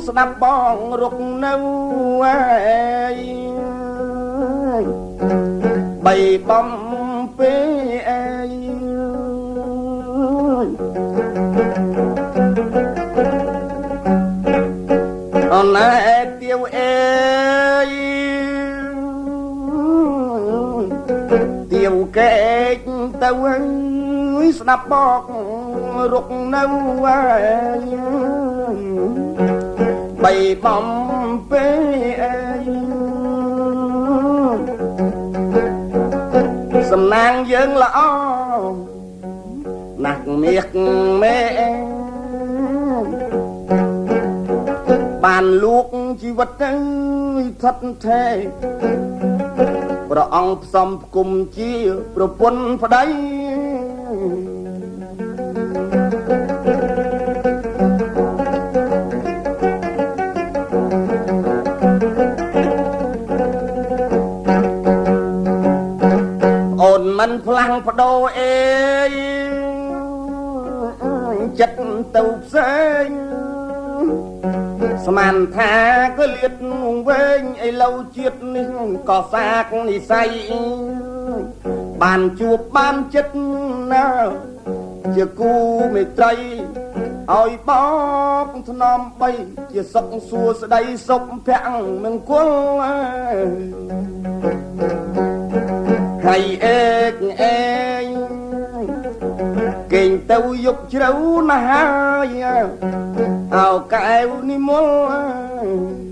ស្ដាប់បងរុកនៅបីបំពេអើយអូនឯទៀវអើយទៀវកែកទៅស្ដាប់បងរុកនៅបីបំពេអើយសំណាងយើងល្អណាស់មាសមេបានលូកជីវិតទៅថិតថេរព្រះអង្គផ្សំផ្គុំជាប្រពន្ធប្តីអូនមិនផ្លាំងបដោអេចិត្តទៅផ្សេងស្មានថាក៏លៀតវែងឥឡូវជាតិនេះក៏សាកនិស័យបានជួបបានចិត្តណាជាគូមេត្រីឲ្យបបថ្នមបីជាសុខសួស្ដីសុខភ័ក្រមង្គលហើយអេកអេងគេងទៅយកជ្រៅណាស់ហើយអោកែវនិមល